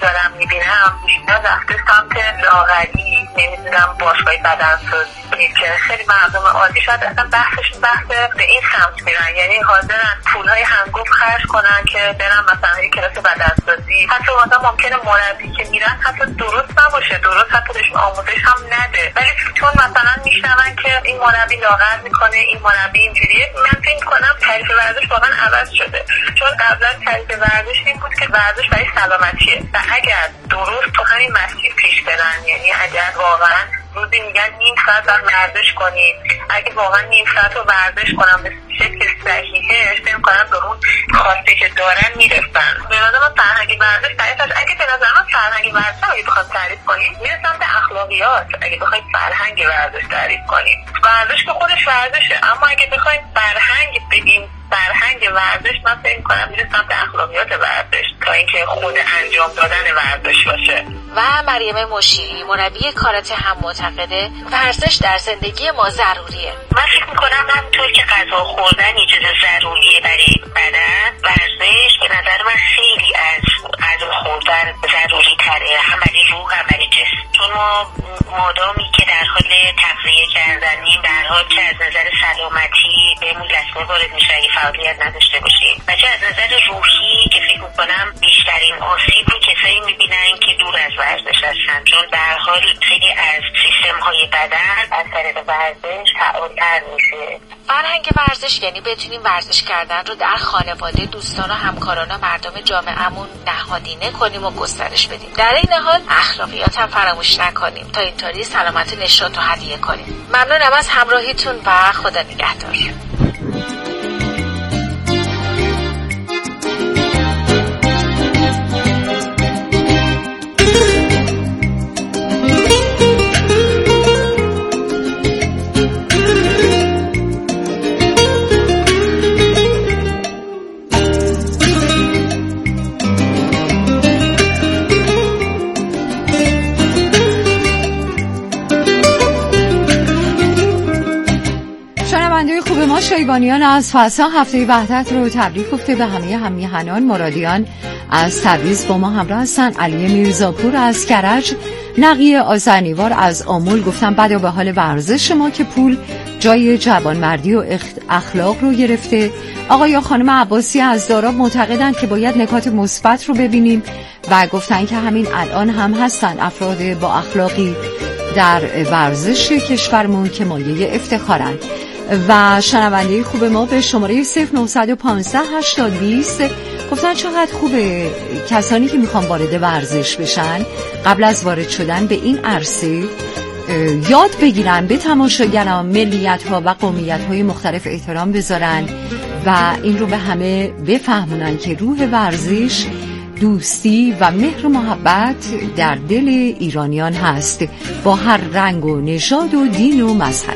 دارم میبینم بیشتر رفته سمت لاغری، نمیدونم باشگاه بدنسازی که خیلی مردم عادی شاید اصلا بحث به این سمت میرن، یعنی حاضرن پولهای همگوب خرج کنن که برن مثلا یک کلاس بدنسازی. حتی مثلا ممکنه مربی که میرن حتی درست نباشه، درست حتی بهشون آموزش هم نده، ولی چون مثلا میشنون که این مربی لاغر میکنه، این مربی اینجوریه، من فکر میکنم تعریف ورزش واقعا عوض شده. چون قبلا تعریف ورزش این بود که ورزش برای سلامتیه و اگر درست تو همین مسیر پیش برن، یعنی اگر واقعا روزی میگن نیم ساعت ورزش کنید، اگه واقعا نیم ساعت رو ورزش کنم به شکل صحیحه، فکر کنم به اون خواسته که دارن میرسن. به نظر من فرهنگ ورزش تعریفش، اگه به نظر من فرهنگ ورزش اگه بخواد تعریف کنیم میرسم به اخلاقیات. اگه بخواید فرهنگ ورزش تعریف کنیم، ورزش که خودش ورزشه، اما اگه بخوایم فرهنگ بگیم فرهنگ ورزش، من فکر می‌کنم میرسم به اخلاقیات ورزش تا اینکه خود انجام دادن ورزش باشه. و مریم مشیری مربی کاراته هم معتقده ورزش در زندگی ما ضروریه. من فکر می‌کنم همونطور که غذا خوردن یه چیز ضروریه برای بدن، ورزش به نظر من خیلی از غذا خوردن ضروری تره، هم برای روح هم برای جسم. چون ما مادامی که در حال تغذیه کردنیم، در حال که از نظر سلامتی بهمون لطمه وارد میشه اگه فعالیت نداشته باشیم، و چه از نظر روحی که فکر میکنم بیشترین آسیب رو کسایی میبینن که دور از ورزش هستن، چون در حال خیلی از سیستم های بدن از طریق ورزش فعالتر میشه. فرهنگ ورزش یعنی بتونیم ورزش کردن رو در خانواده، دوستان و همکاران و مردم جامعهمون نهادینه کنیم و گسترش بدیم. در این حال اخلاقیات هم فراموش نکنیم تا اینطوری سلامت نشاط رو هدیه کنیم. ممنونم از همراهیتون و خدا نگهدار. شایبانیان از فضا هفته وحدت رو تبریک گفته به همه هممیهنان. مرادیان از تبریز با ما همراه هستن. علی میرزاپور از کرج، نقیه آذرنیوار از آمول گفتن بده به حال ورزش ما که پول جای جوانمردی و اخلاق رو گرفته. آقا یا خانم عباسی از داراب معتقدند که باید نکات مثبت رو ببینیم و گفتن که همین الان هم هستن افراد با اخلاقی در ورزش کشورمون که مایه افتخارن. و شنونده خوب ما به شماره 0915 8020 گفتن چقدر خوبه کسانی که میخوان وارد ورزش بشن قبل از وارد شدن به این عرصه یاد بگیرن، به تماشاگران ملیت ها و قومیت های مختلف احترام بذارن و این رو به همه بفهمونن که روح ورزش دوستی و مهر و محبت در دل ایرانیان هست با هر رنگ و نژاد و دین و مذهب.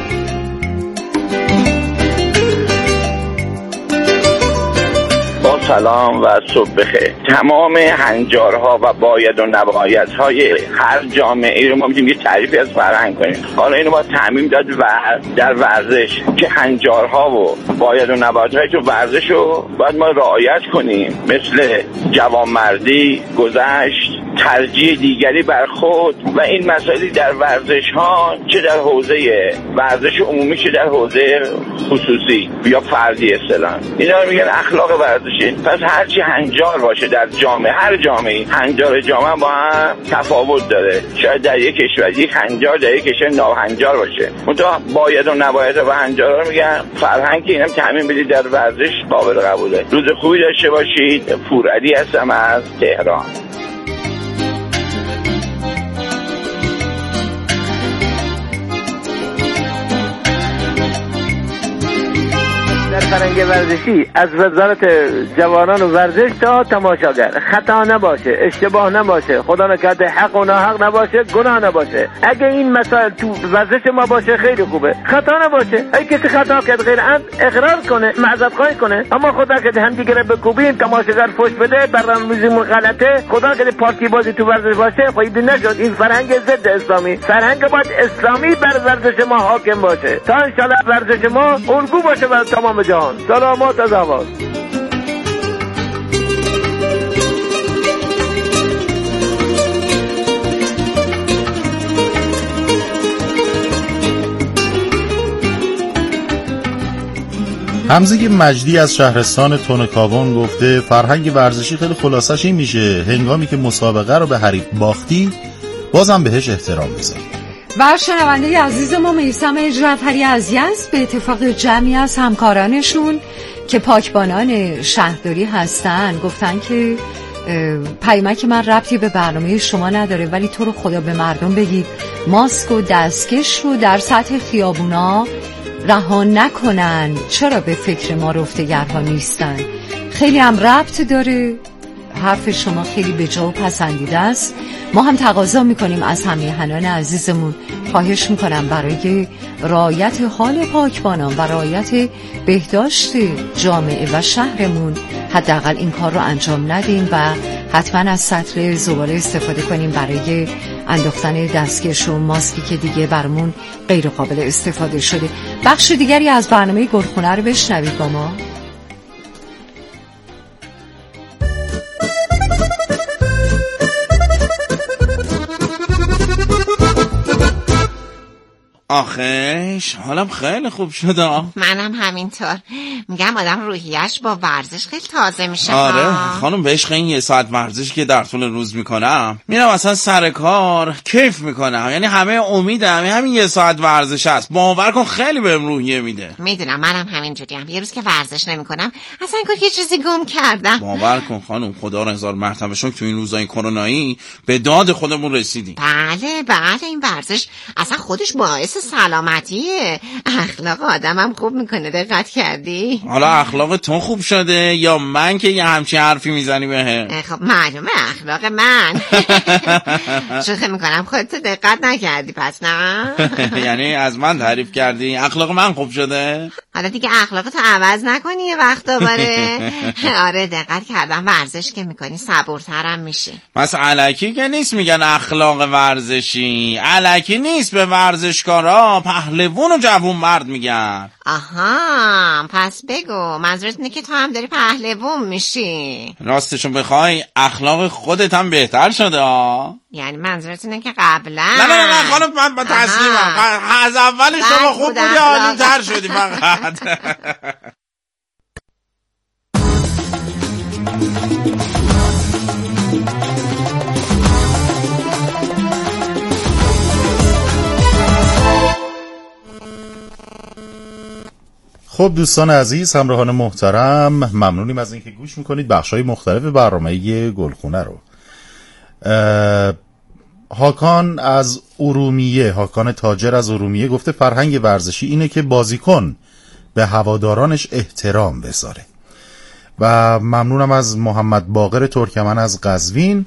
سلام و صبح بخیر. تمام هنجارها و باید و نبایدهای هر جامعه رو ما میتونیم یه تعریفی از فرهنگ کنیم. حالا اینو ما تعمیم داد و در ورزش که هنجارها و باید و نبایدهای تو ورزش رو باید ما رعایت کنیم، مثل جوانمردی، گذشت، ترجیح دیگری بر خود و این مسائلی در ورزش ها، چه در حوزه ورزش عمومی چه در حوزه خصوصی یا فردی اصطلاحاً، اینا رو میگن اخلاق ورزشی. پس هرچی هنجار باشه در جامعه، هر جامعه هنجار جامعه با هم تفاوت داره. شاید در یک کشور یک هنجار در یک کشور ناهنجار باشه. منتها باید و نباید و هنجارا رو میگن فرهنگ که اینم تعمیم بدید در ورزش قابل قبوله. روز خوبی داشته باشید. پورعلی هستم از تهران. فرهنگ ورزشی از وزارت جوانان و ورزش تا تماشاگر خطا نباشه، اشتباه نباشه، خدا نکرده حق و ناحق نباشه، گناه نباشه. اگه این مسائل تو ورزش ما باشه خیلی خوبه. خطا نباشه، اگه کسی خطا کرد غیر عمد اقرار کنه، معذرت خواهی کنه، اما خدا که هم دیگه رو بکوبیم، تماشاگر فوش بده، برنامه‌ریزیمون غلطه، خدا که پارتی بازی تو ورزش باشه، خواهید نشد. این فرهنگ ضد اسلامی. فرهنگ باید اسلامی بر ورزش ما حاکم باشه تا ان شاءالله ورزش ما الگو باشه برای تمام جهان. سلامات از آواز. حمزه مجدی از شهرستان تونکاوان گفته فرهنگ ورزشی خیلی خلاصش این میشه هنگامی که مسابقه رو به حریف باختی بازم بهش احترام بذار. و شنونده عزیز ما میثم جعفری از یزد به اتفاق جمعی از همکارانشون که پاکبانان شهرداری هستن گفتن که پیامک من ربطی به برنامه شما نداره، ولی تو رو خدا به مردم بگید ماسک و دستکش رو در سطح خیابونا رها نکنن، چرا به فکر ما رفتگرها نیستن. خیلی هم ربط داره، حرف شما خیلی به جا و پسندیده است. ما هم تقاضا میکنیم از همیهنان عزیزمون، خواهش میکنم برای رعایت حال پاکبانان و رعایت بهداشت جامعه و شهرمون حداقل این کار رو انجام ندیم و حتما از سطل زباله استفاده کنیم برای انداختن دستکش و ماسکی که دیگه برامون غیر قابل استفاده شده. بخش دیگری از برنامه گلخونه رو بشنوید با ما. آخیش حالم خیلی خوب شده. منم همینطور. میگم آدم روحیش با ورزش خیلی تازه میشه. آره خانم به عشق این 1 ساعت ورزشی که در طول روز میکنم میرم اصلا سر کار کیف میکنم، یعنی همه امیدم همین 1 ساعت ورزش است. باور کن خیلی بهم روحیه میده. میدونم منم همینجوریم. یه روز که ورزش نمیکنم اصلا انگار یه چیزی گم کردم. باور کن خانم خدا رو 1000 مرتبه شکر تو این روزای کرونایی به داد خودمون رسیدیم. بله این ورزش اصلا خودش باعث سلامتیه. اخلاق آدمم خوب میکنه. دقت کردی؟ حالا اخلاق تو خوب شده یا من که یه همچین حرفی میزنی بهم؟ خب معلومه اخلاق من. شوخی میکنم، خودت دقت نکردی پس نه؟ یعنی از من تعریف کردی اخلاق من خوب شده؟ حالا دیگه اخلاقتو عوض نکنی یه وقت دوباره. آره دقت کردم ورزش که میکنی صبورترم میشی. پس الکی که نیست میگن اخلاق ورزشی، الکی نیست به ورزشکارا پهلوون و جوون مرد میگن. آها پس بگو منظورت اینه که تو هم داری پهلوون میشی؟ راستشو بخوای اخلاق خودت هم بهتر شده. یعنی منظورت اینه که قبلا نه خانم من با تسلیمم. از اول شما خوب بودی حالی تر شدی فقط. خب دوستان عزیز، همراهان محترم، ممنونیم از اینکه گوش میکنید بخشای مختلف برنامه گلخونه رو. هاکان از ارومیه، هاکان تاجر از ارومیه گفته فرهنگ ورزشی اینه که بازیکن به هوادارانش احترام بذاره. و ممنونم از محمد باقر ترکمن از قزوین.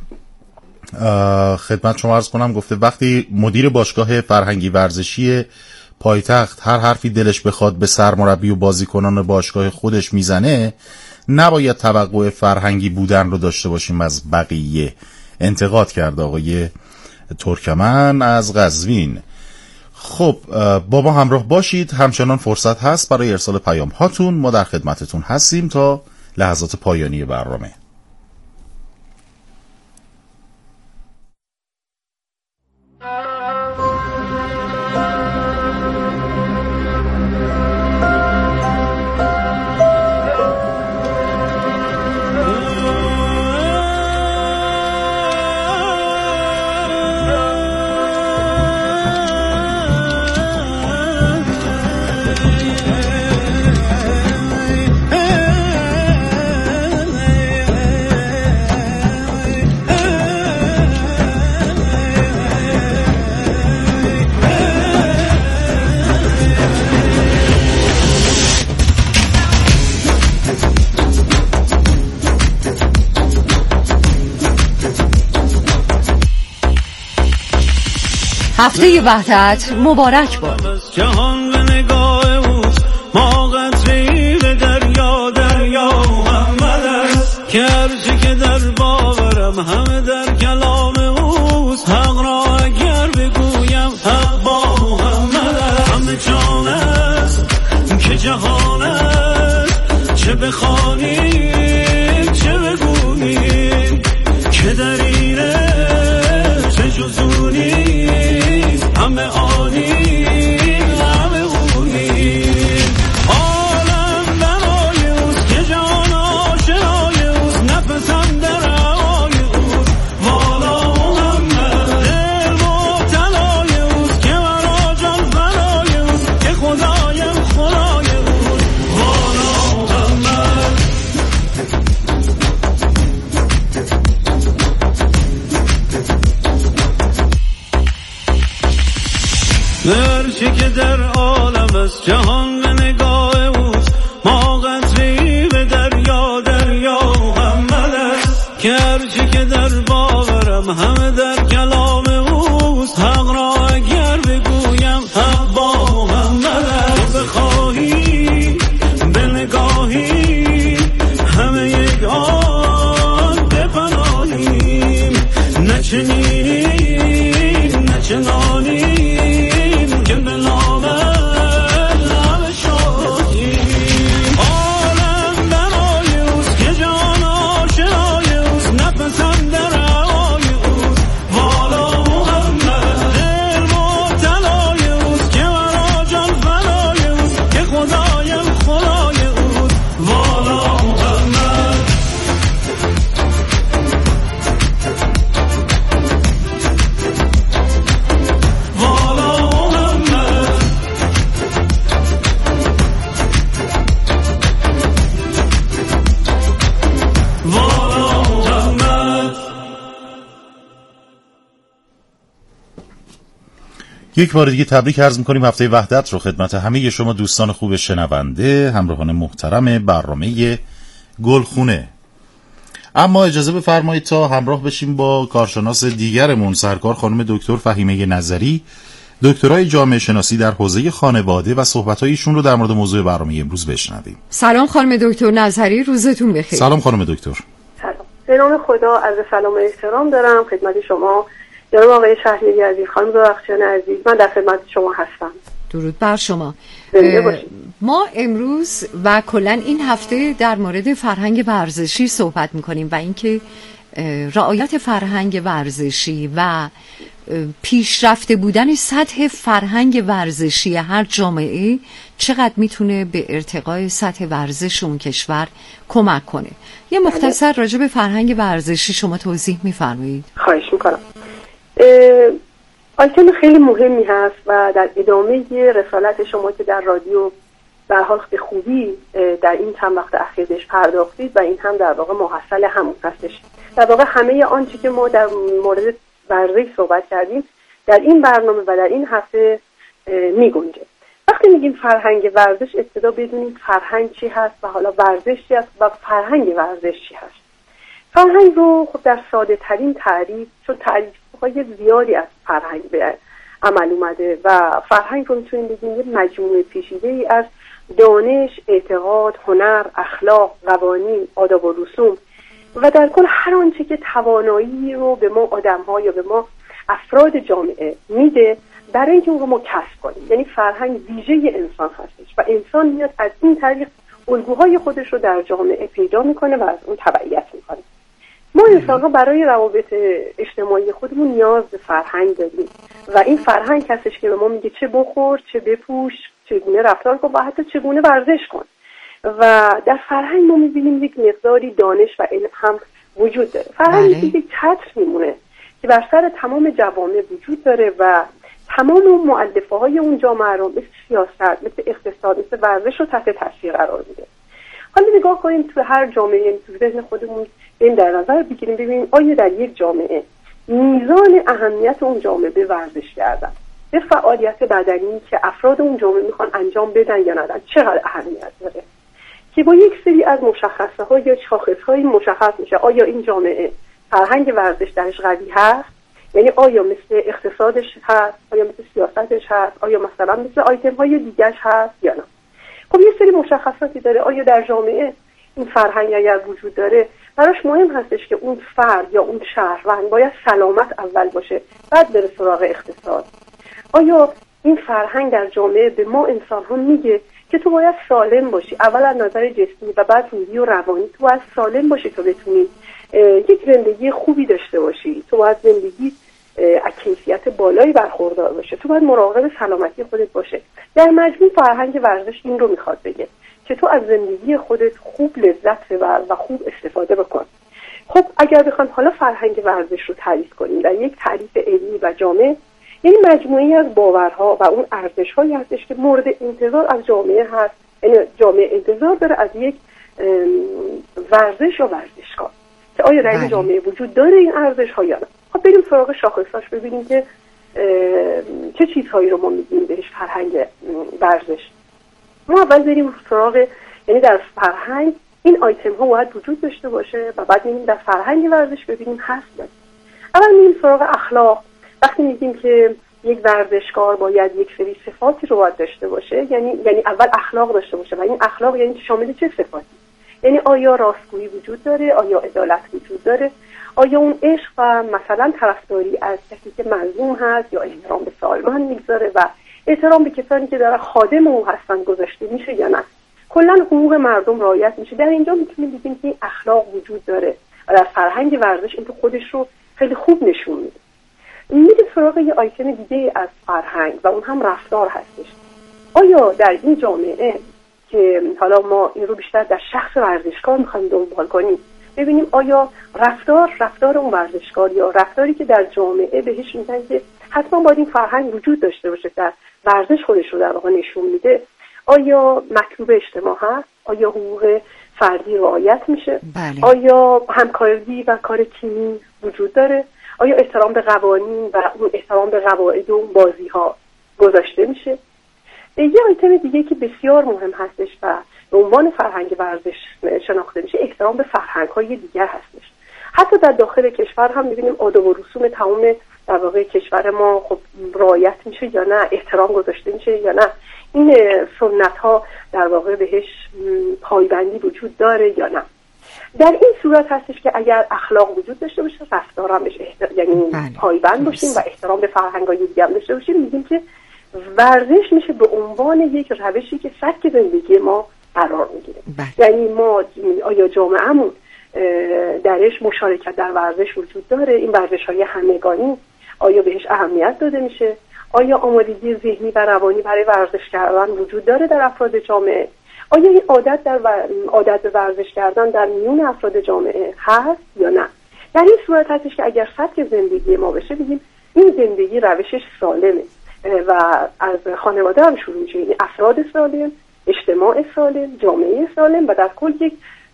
خدمت شما عرض کنم گفته وقتی مدیر باشگاه فرهنگی ورزشی پایتخت هر حرفی دلش بخواد به سرمربی و بازیکنان باشگاه خودش میزنه، نباید توقع فرهنگی بودن رو داشته باشیم از بقیه. انتقاد کرد آقای ترکمن از قزوین. خب با ما همراه باشید، همچنان فرصت هست برای ارسال پیام هاتون. ما در خدمتتون هستیم تا لحظات پایانی برنامه. هفته وحدت مبارک باد. جهان به نگاه اوست، ما قطره‌ای به دریا محمد است که هرچه که در باورم همه در کلام اوست. حق را اگر بگویم حق با محمد است. همه جان است که جهان است، چه بخوانیم چه بگوییم که در اینه چه جزونی همه آنی همه اونی. عالم هرچی که در عالم است جهان به نگاه اوست، ما قطره‌ای به دریا، دریا محمد است. که هرچی که در باورم همه در کلام اوست، حق را اگر بگویم حق با محمد است. تو بخواهی به نگاهی همه یک آن بپناهیم، نچنینیم نچنانیم که به نام لب شادیم. عالم برای اوست که جان آشنای اوست، نفسم در هوای اوست، والا محمد. دل مبتلای اوست که مرا جان فدای اوست، که خدایم خدای اوست، والا محمد. یک بار دیگه تبریک عرض می‌کنیم هفته وحدت رو خدمت همه شما دوستان خوب شنونده، همراهان محترم برنامه گلخونه. اما اجازه بفرمایید تا همراه بشیم با کارشناس دیگرمون، سرکار خانم دکتر فهیمه نظری، دکترای جامعه شناسی در حوزه خانواده، و صحبت‌های ایشون رو در مورد موضوع برنامه امروز بشنویم. سلام خانم دکتر نظری، روزتون بخیر. سلام خانم دکتر. سلام. به نام خدا عرض سلام و احترام دارم خدمت شما جناب آقای شهریاری عزیز، خانم درخشان عزیز، من در خدمت شما هستم. درود بر شما. باشید. ما امروز و کلا این هفته در مورد فرهنگ ورزشی صحبت می‌کنیم و اینکه رعایت فرهنگ ورزشی و پیشرفته بودن سطح فرهنگ ورزشی هر جامعه چقدر میتونه به ارتقای سطح ورزش اون کشور کمک کنه. یه مختصر راجع به فرهنگ ورزشی شما توضیح می‌فرمایید؟ خواهش می‌کنم. آیتم خیلی مهمی هست و در ادامه رسالت شما که در رادیو به حال به خوبی در این چند وقت اخیر بهش پرداختید و این هم در واقع محصل همون هستش. در واقع همه آنچه که ما در مورد ورزش صحبت کردیم در این برنامه و در این هفته می‌گنجه. وقتی میگیم فرهنگ ورزش ابتدا بدونیم فرهنگ چی هست و حالا ورزش چی هست و فرهنگ ورزش چی هست. فرهنگ رو خب در ساده ترین تعریف، چون تعریف‌های زیادی از فرهنگ به عمل اومده و فرهنگ رو میتونیم بگیم یه مجموعه پیچیده‌ای از دانش، اعتقاد، هنر، اخلاق، قوانین، آداب و رسوم و در کل هر آنچه که توانایی رو به ما آدم‌ها یا به ما افراد جامعه میده برای اینکه اون رو ما کسب کنیم. یعنی فرهنگ ویژه انسان هستش و انسان میاد از این طریق الگوهای خودش رو در جامعه پیدا میکنه و از اون تبعیت میکنه. ما انسان‌ها برای روابط اجتماعی خودمون نیاز به فرهنگ داریم و این فرهنگ هستش که به ما میگه چه بخور، چه بپوش، چگونه رفتار کن و حتی چگونه ورزش کن. و در فرهنگ ما میبینیم یک مقداری دانش و علم هم وجود داره. فرهنگ یک چتر میمونه که بر سر تمام جوامع وجود داره و تمام اون مؤلفه‌های اون جامعه رو مثل سیاست، مثل اقتصاد، مثل ورزش رو تحت تاثیر قرار میده. حالا نگاه کنیم تو هر جامعه، تو ذهن خودمون این در نظر بگیریم ببینیم آیا در یک جامعه میزان اهمیت اون جامعه به ورزش کردن، به فعالیت بدنی که افراد اون جامعه میخوان انجام بدن یا ندن چقدر اهمیت داره که با یک سری از مشخصه ها یا شاخص های مشخص میشه آیا این جامعه فرهنگ ورزش درش قوی هست، یعنی آیا مثل اقتصادش هست، آیا مثل سیاستش هست، آیا مثلا مثل آیتم های دیگرش هست یا نه. خب یه سری مشخصاتی داره. آیا در جامعه این فرهنگ اگر وجود داره براش مهم هستش که اون فرد یا اون شهروند باید سلامت اول باشه بعد بره سراغ اقتصاد. آیا این فرهنگ در جامعه به ما انسان ها میگه که تو باید سالم باشی اول از نظر جسمی و بعد روحی و روانی، تو باید سالم باشی تا بتونی یک زندگی خوبی داشته باشی، تو باید زندگی از کیفیت بالایی برخوردار باشه، تو باید مراقب سلامتی خودت باشه. در مجموع فرهنگ ورزش این رو میخواد بگه که تو از زندگی خودت خوب لذت ببر و خوب استفاده بکن. خب اگر بخوایم حالا فرهنگ ورزش رو تعریف کنیم در یک تعریف علمی و جامع، یعنی مجموعه‌ای از باورها و اون ارزش‌هایی هستش که مورد انتظار از جامعه هست. یعنی جامعه انتظار داره از یک ورزش یا ورزشکار که آیا در این جامعه وجود داره این ارزش‌ها یا نه. خب بریم سراغ شاخصاش ببینیم که چه چیزهایی رو ما میگیم بهش فرهنگ ورزش. ما اول بریم سراغ، یعنی در فرهنگ این آیتم ها باید وجود داشته باشه و بعد میگیم در فرهنگ ورزش ببینیم هست یا. اول میگیم سراغ اخلاق. وقتی میگیم که یک ورزشکار باید یک سری صفاتی رو باید داشته باشه، یعنی اول اخلاق داشته باشه و این اخلاق یعنی شامل چه صفاتی؟ یعنی آیا راستگویی وجود داره؟ آیا عدالت وجود داره؟ آیا اون عشق و مثلا طرفداری از کسی که مظلوم هست یا احترام به سالمند میگذاره و احترام به کسانی که در خادم او هستن گذاشته میشه یا نه؟ کلا حقوق مردم رعایت میشه؟ در اینجا میتونیم بگیم که این اخلاق وجود داره و در فرهنگ ورزش این خودش رو خیلی خوب نشون میده. میریم سراغ یه آیتم دیگه از فرهنگ و اون هم رفتار هستش. آیا در این جامعه که حالا ما این رو بیشتر در شخص ورزشکار میخوایم دنبال کنیم، ببینیم آیا رفتار اون ورزشکار یا رفتاری که در جامعه بهش میگن که حتما باید این فرهنگ وجود داشته باشه، در ورزش خودش رو در واقع نشون میده، آیا مطلوب اجتماع هست؟ آیا حقوق فردی رعایت میشه؟ بله. آیا همکاری و کار تیمی وجود داره؟ آیا احترام به قوانین و اون احترام به قواعد و بازی ها گذاشته میشه؟ یه آیتم دیگه که بسیار مهم هستش و به عنوان فرهنگ ورزش شناخته میشه، احترام به فرهنگ های دیگر هستش. حتی در داخل کشور هم میبینیم آداب و رسوم تمام در واقع کشور ما خب رعایت میشه یا نه، احترام گذاشته میشه یا نه، این سنت ها در واقع بهش پایبندی وجود داره یا نه. در این صورت هستش که اگر اخلاق وجود داشته باشه، رفتار هم بهش یعنی پایبند باشیم و احترام به فرهنگ‌های دیگه هم داشته باشیم، میگیم که ورزش میشه به عنوان یک روشی که سبک زندگی ما قرار میگیره. یعنی ما آیا جامعه‌مون درش مشارکت در ورزش وجود داره؟ این ورزش‌های همگانی آیا بهش اهمیت داده میشه؟ آیا آمادگی ذهنی و روانی برای ورزش کردن وجود داره در افراد جامعه؟ آیا این عادت به ورزش کردن در میون افراد جامعه هست یا نه؟ در این صورت هستش که اگر سبک زندگی ما بشه، بگیم این زندگی روشش سالمه و از خانواده هم شروع میشه، یعنی افراد سالم، اجتماع سالم، جامعه سالم و در کل یک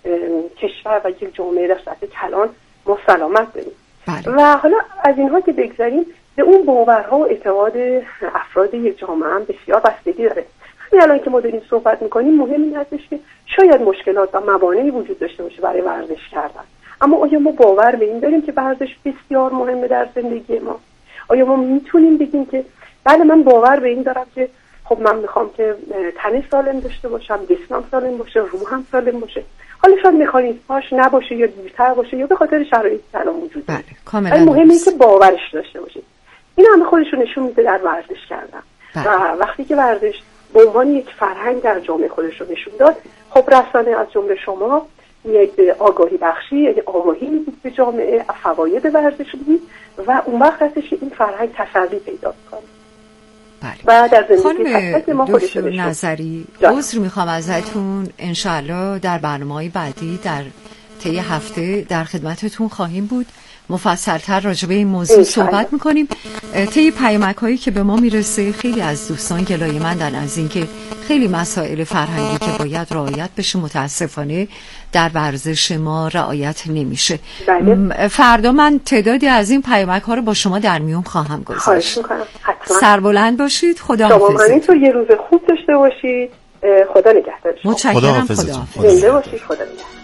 کشور و یک جامعه در سطح کلان ما سلامت داریم. و حالا از اینها که بگذاریم، به اون باورها و اعتقاد افراد یک جامعه هم بسیار بستگی داره. الان که ما داریم صحبت میکنیم مهم این هستش که شاید مشکلات و موانعی وجود داشته باشه برای ورزش کردن، اما آیا ما باور به این داریم که ورزش بسیار مهمه در زندگی ما؟ آیا ما میتونیم بگیم که بله من باور به این دارم که خب من میخوام که تن سالم داشته باشم، جسمم سالم باشه، روحم سالم باشه، حالا شاید مکانیزمش نباشه یا دیرتر باشه یا به خاطر شرایط الان وجود داره. کاملا مهمه اینه که باورش داشته باشید. این همه خودشون نشون میده در ورزش کردن. و وقتی که ورزش به عنوان یک فرهنگ در جامعه خودش رو نشون داد، خب رسانه از جمله شما یک آگاهی بخشی، یعنی آگاهی میدید به جامعه، فواید ورزش میدید و اون وقت هستش که این فرهنگ تسری پیدا کنه. بله. و در زندگی ما خودش دکتر نظری عذر میخوام ازتون، انشالله در برنامه‌های بعدی در طی هفته در خدمتتون خواهیم بود، مفصل‌تر راجع به این موضوع صحبت میکنیم. طی پیامک‌هایی که به ما میرسه خیلی از دوستان گلایه‌مندن از اینکه خیلی مسائل فرهنگی که باید رعایت بشه متاسفانه در ورزش ما رعایت نمیشه. بله. فردا من تعدادی از این پیامک‌ها رو با شما در میون خواهم گذاشت. خواهش میکنم. حتما. سربلند باشید. خدا شما حافظ. همینطور یه روز خوب داشته باشید. خدا نگهدار شما. متشکرم. خدا حافظ. زنده باشید. خدا نگهدار.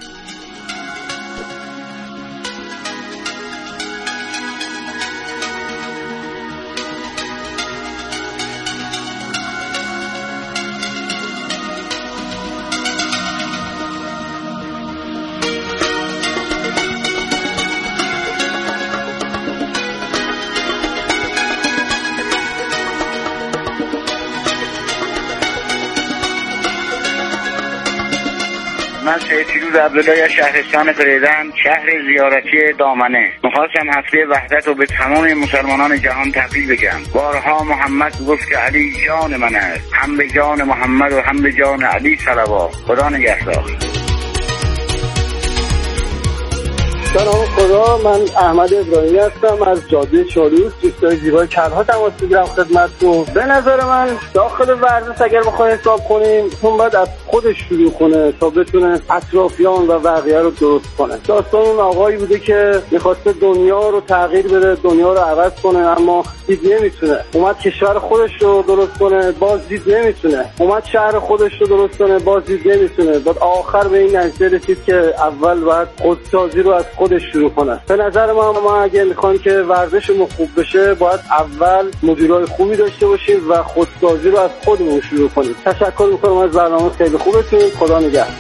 من سید فیروز عبدالله از شهرستان فریدن، شهر زیارتی دامنه. میخواستم هفته وحدت رو به تمام مسلمانان جهان تبریک بگم. بارها محمد گفت که علی جان من است، هم به جان محمد و هم به جان علی صلوات. خدا نگهدار. سلام خدا، من احمد ابراهیمی هستم از جاده شاروس دوستای زیبای کرها تماس میگیرم خدمتتون. به نظر من داخل ورزش اگر بخوایم حساب کنیم اون باید از خودش شروع کنه تا بتونه اطرافیان و بقیه رو درست کنه. داستان اون آقایی بوده که میخواسته دنیا رو تغییر بده، دنیا رو عوض کنه، اما دید نمیتونه. اومد کشور خودش رو درست کنه، باز دید نمیتونه. اومد شهر خودش رو درست کنه، باز دید نمیتونه. بعد آخر به این نتیجه رسید که اول باید خودسازی رو از خودش شروع کنه. به نظر ما اگه میخوایم که ورزشمون خوب بشه باید اول مدیرای خوبی داشته باشیم و خودسازی رو از خودمون شروع کنیم. تشکر میکنم از برنامه خیلی خوبتون. خدا نگهدار.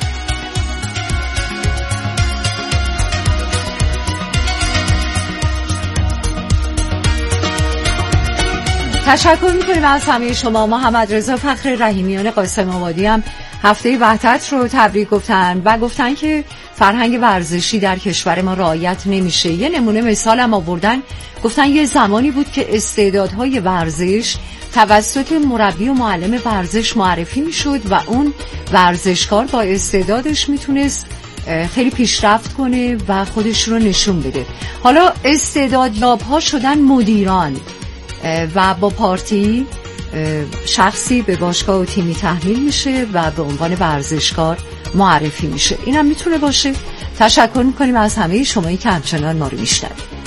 تشکر میکنیم از همه شما. محمد رضا فخر رحیمیان قاسم آبادی هم هفته وحدت رو تبریک گفتن و گفتن که فرهنگ ورزشی در کشور ما رعایت نمیشه. یه نمونه مثال هم آوردن، گفتن یه زمانی بود که استعدادهای ورزش توسط مربی و معلم ورزش معرفی میشد و اون ورزشکار با استعدادش میتونست خیلی پیشرفت کنه و خودش رو نشون بده. حالا استعدادیاب‌ها شدن مدیران و با پارتی شخصی به باشگاه و تیمی تحمیل میشه و به عنوان ورزشکار معرفی میشه. اینم میتونه باشه. تشکر میکنیم از همه شمایی که همچنان ما رو میشنوید.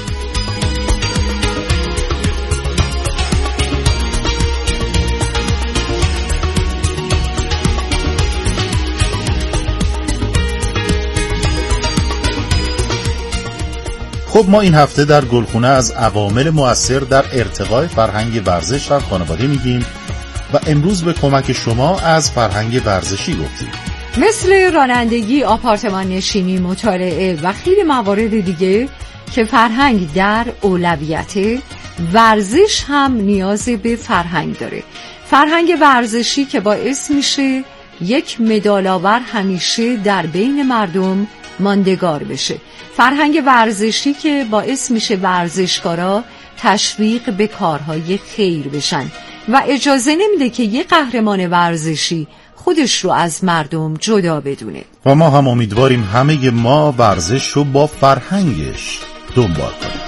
خب ما این هفته در گلخونه از عوامل مؤثر در ارتقای فرهنگ ورزش در خانواده میگیم و امروز به کمک شما از فرهنگ ورزشی گفتیم، مثل رانندگی، آپارتمان نشینی، مطالعه و خیلی موارد دیگه که فرهنگ در اولویته. ورزش هم نیاز به فرهنگ داره. فرهنگ ورزشی که باعث میشه یک مدال‌آور همیشه در بین مردم ماندگار بشه. فرهنگ ورزشی که باعث میشه ورزشکارا تشویق به کارهای خیر بشن و اجازه نمیده که یه قهرمان ورزشی خودش رو از مردم جدا بدونه. و ما هم امیدواریم همه ما ورزش رو با فرهنگش دنبال کنیم.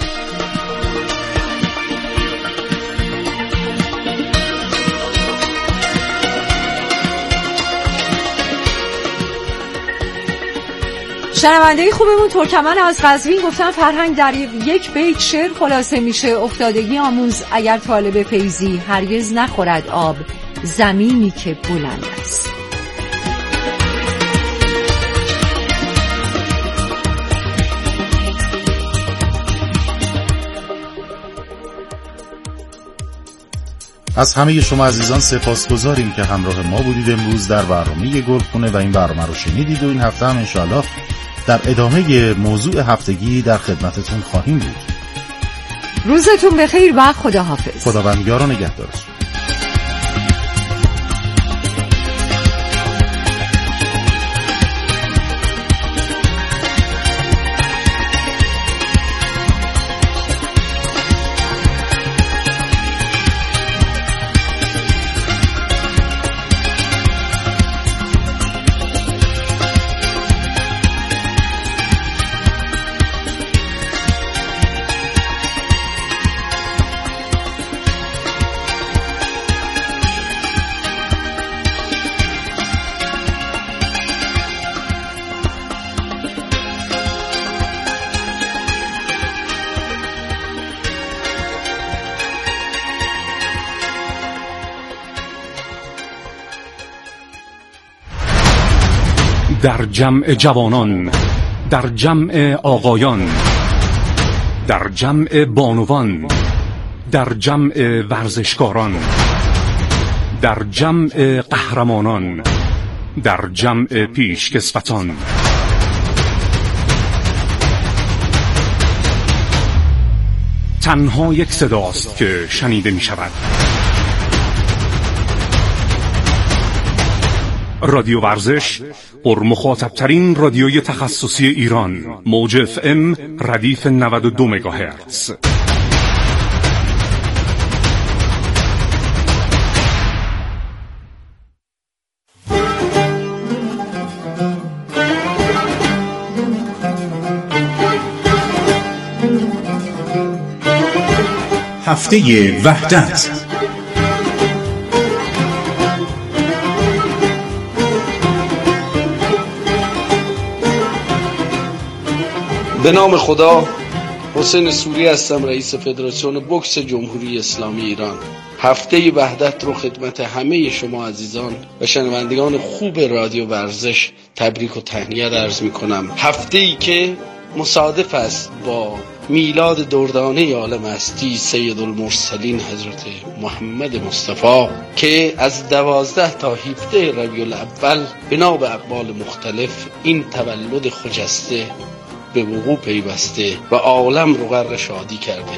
شنونده خوبمون ترکمن از قزوین گفتن فرهنگ در یک بیت شعر خلاصه میشه: افتادگی آموز اگر طالب فیضی، هرگز نخورد آب زمینی که بلند است. از همه شما عزیزان سپاسگزاریم که همراه ما بودید امروز در برنامه گلخونه و این برنامه رو شنیدید و این هفته هم انشاءالله در ادامه موضوع هفتگی در خدمتتون خواهیم بود. روزتون بخیر و خداحافظ. خداوند یار و نگهدارتون. در جمع جوانان، در جمع آقایان، در جمع بانوان، در جمع ورزشکاران، در جمع قهرمانان، در جمع پیشکسوتان، تنها یک صداست که شنیده می شود. رادیو ورزش، پرمخاطب‌ترین رادیوی تخصصی ایران، موج FM ردیف 92 مگاهرتز. هفته وحدت. به نام خدا. حسین سوری هستم، رئیس فدراسیون بوکس جمهوری اسلامی ایران. هفته وحدت رو خدمت همه شما عزیزان و شنوندگان خوب رادیو ورزش تبریک و تهنیت عرض می کنم. هفته‌ای که مصادف است با میلاد دردانه عالم هستی سیدالمرسلین حضرت محمد مصطفی که از 12 تا 17 ربیع الاول بنا به اقوال مختلف این تولد خجسته به وقوع پیوسته و عالم رو غرق شادی کرده.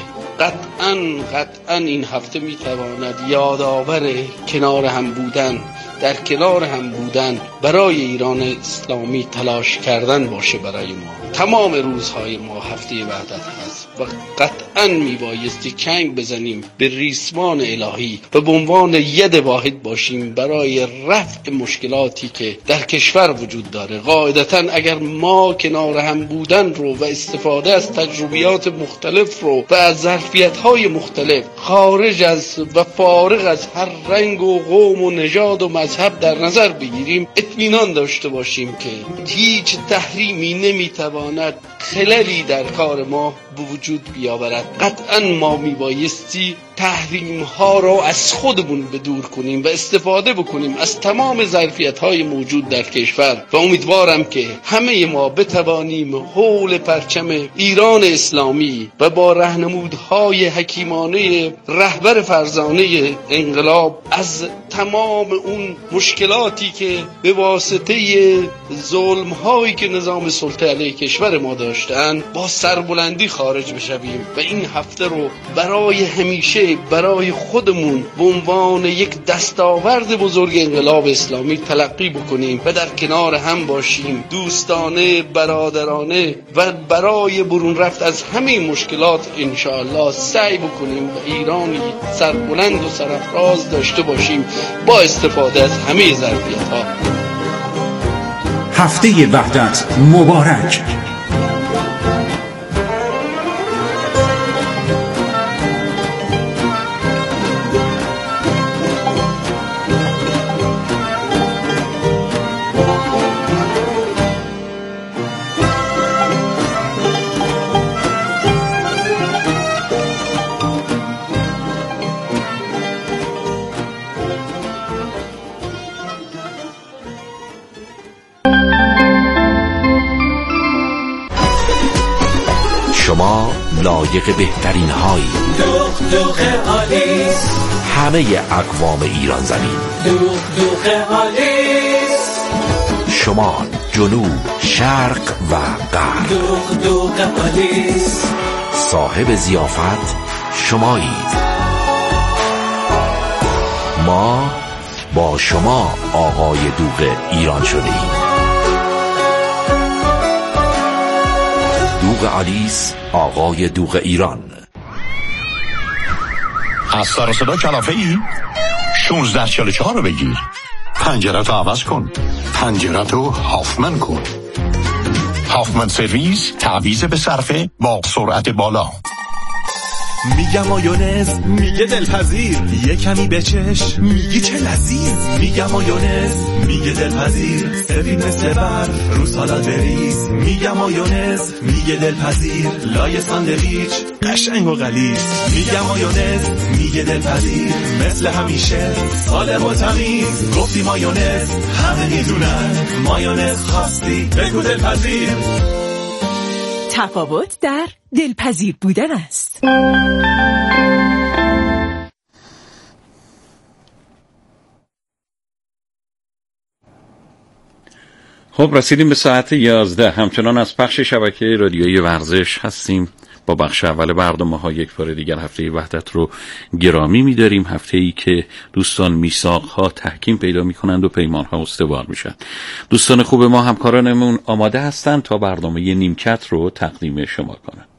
قطعاً این هفته میتواند یادآور کنار هم بودن، در کنار هم بودن برای ایران اسلامی تلاش کردن باشه. برای ما تمام روزهای ما هفته وحدت هست و قطعاً میبایستی چنگ بزنیم به ریسمان الهی و به عنوان ید واحد باشیم برای رفع مشکلاتی که در کشور وجود داره. قاعدتاً اگر ما کنار هم بودن رو و استفاده از تجربیات مختلف رو و از ظرفیت‌های مختلف خارج از و فارغ از هر رنگ و قوم و نژاد و مذهب در نظر بگیریم، اطمینان داشته باشیم که هیچ تحریمی نمیتواند خللی در کار ما به وجود بیاورد. قطعا ما میبایستی تحریم ها را از خودمون بدور کنیم و استفاده بکنیم از تمام ظرفیت های موجود در کشور و امیدوارم که همه ما بتوانیم حول پرچم ایران اسلامی و با راهنمودهای حکیمانه رهبر فرزانه انقلاب از تمام اون مشکلاتی که به واسطه ظلم هایی که نظام سلطه علیه کشور ما داشتن با سربلندی خارج بشویم و این هفته رو برای همیشه برای خودمون به عنوان یک دستاورد بزرگ انقلاب اسلامی تلقی بکنیم و در کنار هم باشیم، دوستانه، برادرانه و برای برون رفت از همه مشکلات انشاءالله سعی بکنیم و ایرانی سربلند و سرافراز داشته باشیم با استفاده از همه ظرفیت‌ها. هفته وحدت مبارک. شما لایق بهترین هایی. دوغ آلیس، همه اقوام ایران زمین. دوغ آلیس، شمال، جنوب، شرق و غرب. دوغ آلیس، صاحب ضیافت شمایید. ما با شما آقای دوغ ایران شده ایم. دوغ آلیس، آقای دوغ ایران. از سر و صدا کلافه ای؟ 1644 رو بگیر. پنجرت رو عوض کن. پنجرت رو هافمن کن. هافمن سرویس، تعویض به صرفه با سرعت بالا. میگم مایونز، میگه دلپذیر، یه کمی بچش، میگی چه لذیذ. میگم مایونز، میگه دلپذیر، سفید مثل برف رو سالاد بریز. میگم مایونز، میگه دلپذیر، لای ساندویچ قشنگ و غلیظ. میگم مایونز، میگه دلپذیر، مثل همیشه سالم و تمیز. گفتی مایونز، همه میدونن مایونز خواستی بگو دلپذیر. تفاوت در دلپذیر بودن است. خب رسیدیم به ساعت 11. همچنان از پخش شبکه رادیویی ورزش هستیم. با بخش اول برنامه‌ها یک بار دیگر هفته وحدت رو گرامی می‌داریم. هفته‌ای که دوستان میثاق‌ها تحکیم پیدا می‌کنند و پیمان‌ها استوار میشن. دوستان خوب ما، همکارانمون آماده هستند تا برنامه نیمکت رو تقدیم شما کنند.